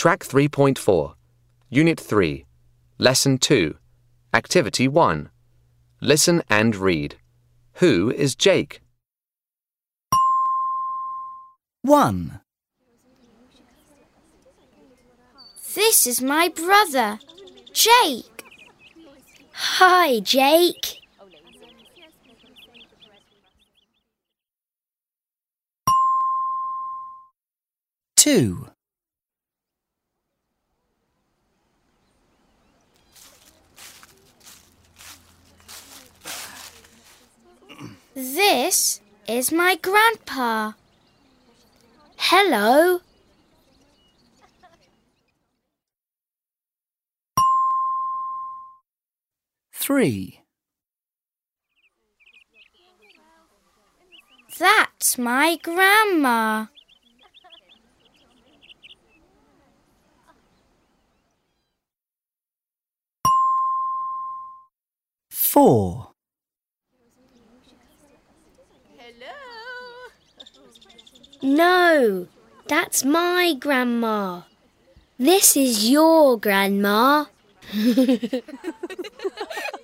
Track 3.4, Unit 3, Lesson 2, Activity 1. Listen and read. Who is Jake? 1. This is my brother, Jake. Hi, Jake. 2. This is my grandpa. Hello. 3. That's my grandma. 4. No, that's my grandma. This is your grandma.